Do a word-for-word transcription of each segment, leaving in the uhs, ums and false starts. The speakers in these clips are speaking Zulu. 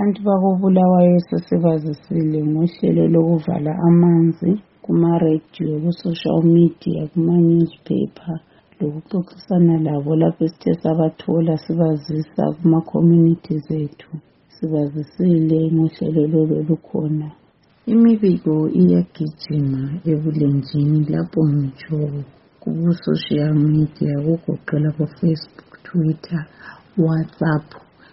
Abantu bakoBulawayo sesibazisile ngohlelo lokuvala amanzi kuma-radio, ku-social media, kuma-newspaper lokuxoxisana labo lapho sithe sabathola sibazisa kuma-communities ethu. Sibazisile ngohlelo lolo lukhona. Imibiko iyagijima ebulenjini lapho ngitsho ku-social media kugoqela ku-Facebook, Twitter, WhatsApp,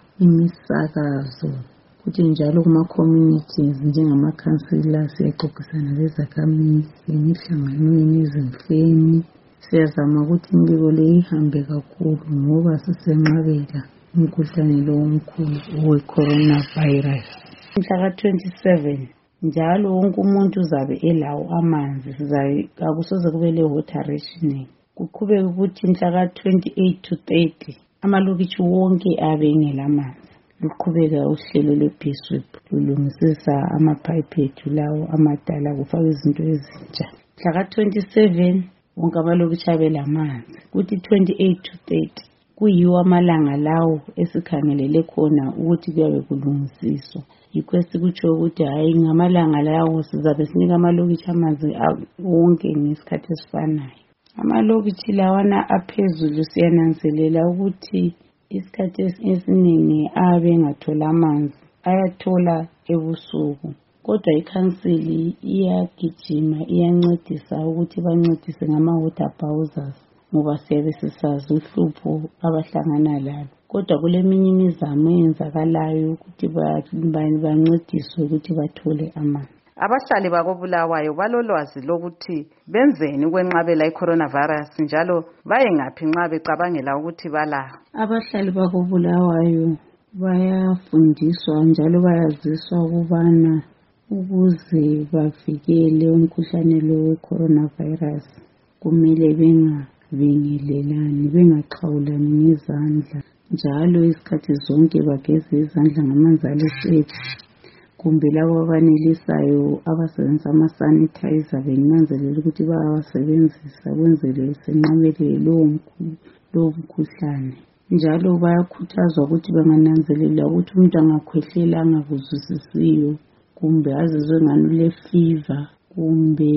imisakazo, kuthi njalo kuma-communities njengama-councillor siyaxoxisana lezakhamizi emihlanganweni, ezimfeni. Siyazama ukuthi imbiko le ihambe kakhulu ngoba sisenqabela umkhuhlane lo omkhulu owe-coronavirus. Mhla ka-twenty-seven njalo wonke umuntu uzabe elawo amanzi, akusoze kube le-water rationing. Kuqhubeka ukuthi mhla ka-twenty-eight to thirty amalokitshi wonke abe engelamanzi. Luqhubeka uhlelo lwe-Beeswip lulungisisa amaphayiphi ethu lawo amadala kufaka izinto ezintsha. Mhla ka-twenty-seven wonke amalokitshi abe lamanzi. Kuthi twenty-eight to thirty kuyiwo amalanga lawo esikhangelele khona ukuthi kuyabe kulungisiswa. Yikho esikutsho ukuthi hayi ngamalanga lawo sizabe sinika amalokitshi amanzi wonke ngesikhathi esifanayo. Amalokitshi lawana aphezulu siyananzelela ukuthi isikhathi esiningi abe engathola amanzi, ayathola ebusuku. Kodwa ikhansili iyagijima iyancedisa ukuthi bancedise ngama-water bowsers ngoba siyabe sisazi uhlupho abahlangana lalo. Kodwa kuleminye imizamo eyenzakalayo ukuthi bancediswe ukuthi bathole amanzi. Abahlali bakoBulawayo balolwazi lokuthi benzeni ukwenqabela i-coronavirus njalo bayengaphi nxa becabangela ukuthi balayo. Abahlali bakoBulawayo bayafundiswa njalo bayaziswa ukubana ukuze bavikele umkhuhlane lo we-coronavirus kumele bengabingelelani, bengaxhawulani ngezandla, njalo izikhathi zonke bageze izandla ngamanzi alesephu. Kumbe labo abanelisayo abasebenzisa ama-sanitizer benanzelela ukuthi bayawasebenzisa kwenzele senqabele lowo mkhuhlane. Njalo bayakhuthazwa ukuthi bangananzelela ukuthi umuntu angakhwehlela angakuzwisisiyo, kumbe azizwe ngani ule-fever, kumbe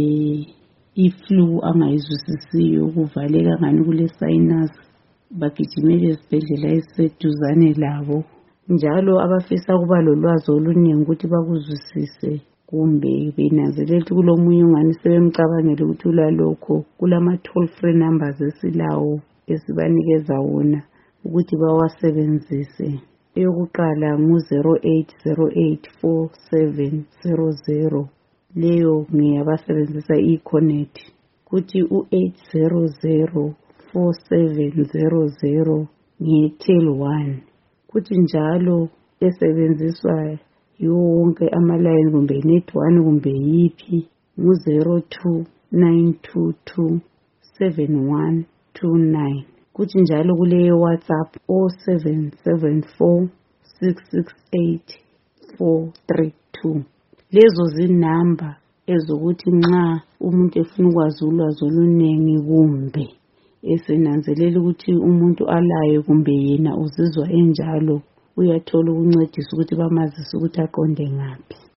i-flu angayizwisisiyo, kuvaleka ngani kule-sinus, bagijimele ezibhedlela eziseduzane labo. Njalo abafisa ukuba lolwazi oluningi ukuthi bakuzwisise, kumbe benanzelela ukuthi kulomunye ungani sebemcabangela ukuthi ulalokho, kulama-toll free numbers esilawo esibanikeza wona ukuthi bawasebenzise. Eyokuqala ngu-zero eight zero eight four seven zero zero, leyo ngeyabasebenzisa i-Connect. Kuthi u-eight zero zero four seven zero zero nge-Tel one. Kuthi njalo esebenziswa yiwo wonke amalayini kumbe net one kumbe yiphi ngu-zero two nine two two seven one two nine. Kuthi njalo kuleyo WhatsApp zero seven seven four six six eight four three two. Lezo zinamba ezokuthi nxa umuntu efuna ukwazi ulwazi olunengi kumbe esenanzelela ukuthi umuntu alayo kumbe yena uzizwa enjalo, uyathola ukuncedisa ukuthi bamazise ukuthi aqonde ngaphi.